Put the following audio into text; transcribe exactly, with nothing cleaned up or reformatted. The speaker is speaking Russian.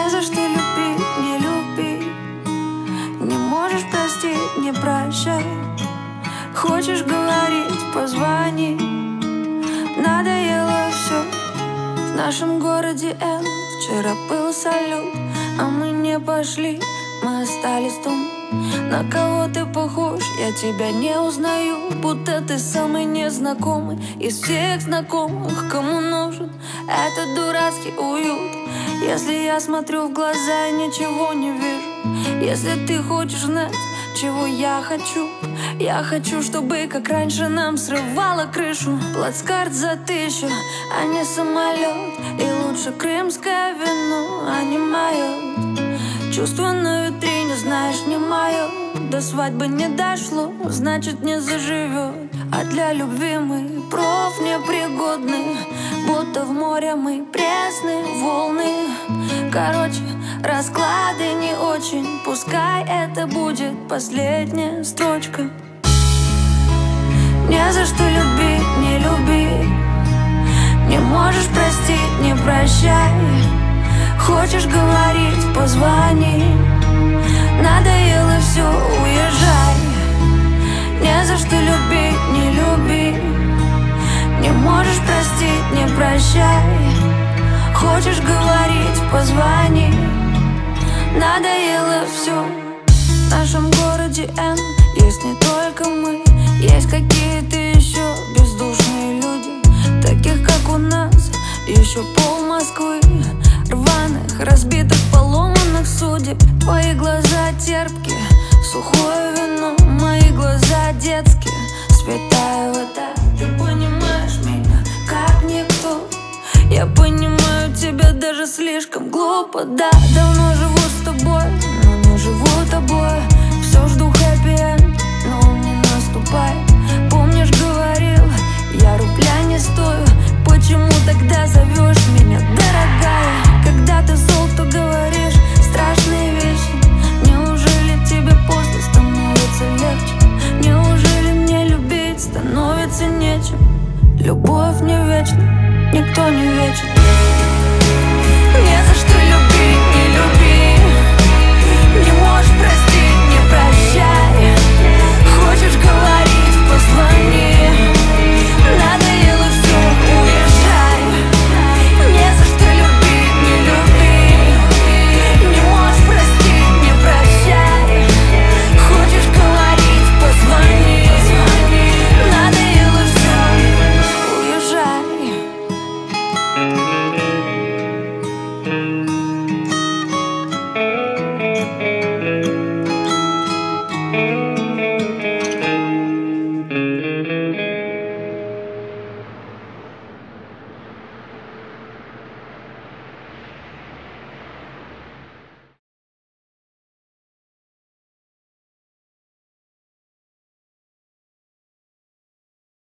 Не за что любить, не люби. Не можешь простить, не прощай. Хочешь говорить, позвони. Надоело все. В нашем городе Н вчера был салют, а мы не пошли, мы остались дома. На кого ты похож, я тебя не узнаю. Будто ты самый незнакомый из всех знакомых, кому нужен этот дурацкий уют. Если я смотрю в глаза и ничего не вижу, если ты хочешь знать, чего я хочу, я хочу, чтобы как раньше нам срывало крышу. Плацкарт за тысячу, а не самолет. И лучше крымское вино, а не мое. Чувство на витрине, знаешь, не мое. До свадьбы не дошло, значит не заживет. А для любви мы проф непригодны, будто в море мы пресные волны. Короче, расклады не очень, пускай это будет последняя строчка. Не за что любить, не люби. Не можешь простить, не прощай. Хочешь говорить, позвони. Надоело все, уезжай. Не за что любить, не люби. Не можешь простить, не прощай. Хочешь говорить, позвони. Надоело все. В нашем городе Н есть не только мы, есть какие-то еще бездушные люди, таких как у нас еще пол Москвы. Рваных, разбитых, поломанных судеб. Твои глаза терпкие, сухое вино. Мои глаза детские, святая вода. Ты понимаешь меня, как никто. Я понимаю тебя даже слишком глупо. Да, давно живу с тобой, но не живу тобой. Все жду хэппи-энд, но он не наступает. Помнишь, говорил, я рубля не стою. Почему тогда зовешь меня, дорогая? Когда ты зол, то говоришь страшные вещи. Неужели тебе после становится легче? Неужели мне любить становится нечем? Любовь не вечна, никто не вечен. Не за что любить, не люби. Не можешь простить, не прощай. Хочешь говорить, позвони. Надоело все, уезжай. Не за что любить, не люби. Не можешь простить, не прощай. Хочешь говорить, позвони. Надоело все, уезжай. Thank you.